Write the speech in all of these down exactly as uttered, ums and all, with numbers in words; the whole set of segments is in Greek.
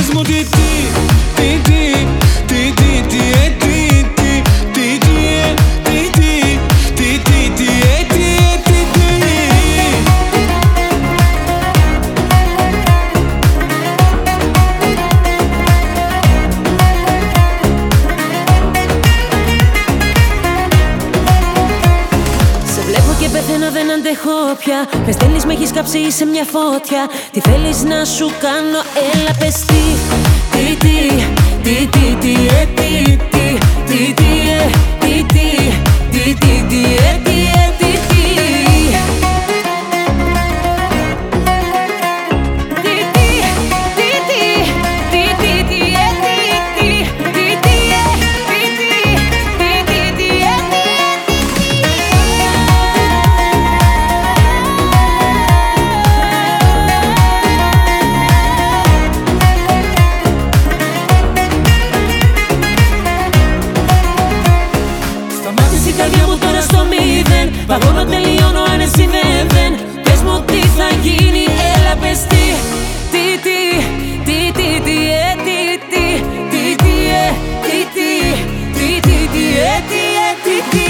πες μου τι τι, τι τι, τι τι, τι ε, τι τι, τι τι ε, τι τι, τι τι, τι ε, τι ε, τι τι. Σε βλέπω και πεθαίνω, δεν αντέχω πια. Με στέλνεις, με έχεις κάψει, είσαι μια φώτια. Τι θέλεις να σου κάνω, έλα πες τι. Τι τι, τι τι, τι ε, τι τι, τι τι ε, τι τι, τι τι, τι ε, τι ε, τι τι. Τι τι, τι τι, τι τι, τι ε, τι τι, τι τι ε, τι τι, τι τι, τι ε, τι ε. Σταμάτησε η καρδιά μου τώρα στο μηδέν. Παγώνω, τελειώνω, αν εσύ δεν δεν. Πες μου τι θα γίνει, έλα πες τι. Τι τι, τι τι, τι ε, τι τι, τι τι ε, τι τι, τι τι, τι ε, τι ε, τι τι.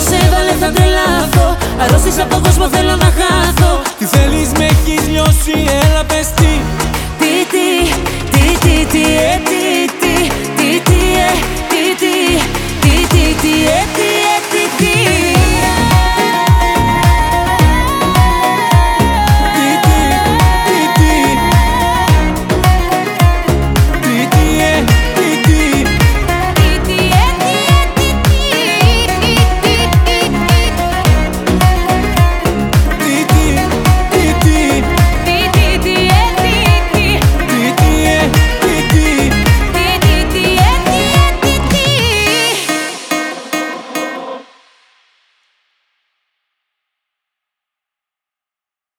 Αρρώστησα από τον κόσμο, θέλω να χάθω. Τι θέλεις, με έχεις λιώσει,